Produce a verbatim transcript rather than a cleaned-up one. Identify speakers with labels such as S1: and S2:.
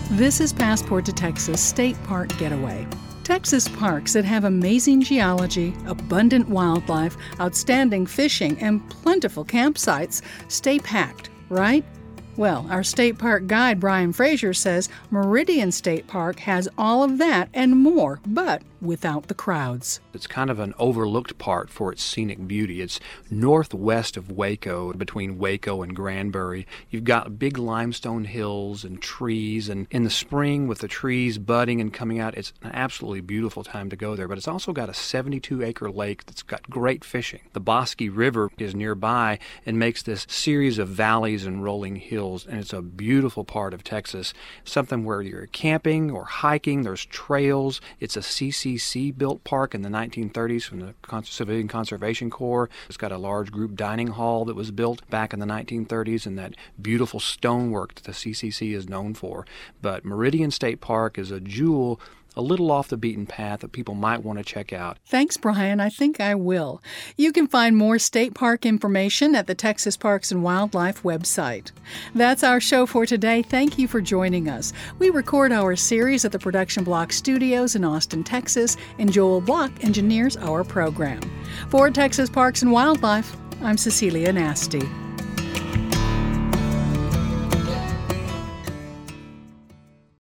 S1: This is Passport to Texas State Park Getaway. Texas parks that have amazing geology, abundant wildlife, outstanding fishing, and plentiful campsites stay packed, right? Well, our state park guide, Brian Frazier, says Meridian State Park has all of that and more, but without the crowds.
S2: It's kind of an overlooked part for its scenic beauty. It's northwest of Waco, between Waco and Granbury. You've got big limestone hills and trees, and in the spring with the trees budding and coming out, it's an absolutely beautiful time to go there. But it's also got a seventy-two acre lake that's got great fishing. The Bosque River is nearby and makes this series of valleys and rolling hills, and it's a beautiful part of Texas, something where you're camping or hiking. There's trails. It's a C C C built park in the nineteen thirties from the Civilian Conservation Corps. It's got a large group dining hall that was built back in the nineteen thirties, and that beautiful stonework that the C C C is known for. But Meridian State Park is a jewel a little off the beaten path that people might want to check out.
S1: Thanks, Brian. I think I will. You can find more state park information at the Texas Parks and Wildlife website. That's our show for today. Thank you for joining us. We record our series at the Production Block Studios in Austin, Texas, and Joel Block engineers our program. For Texas Parks and Wildlife, I'm Cecilia Nasty.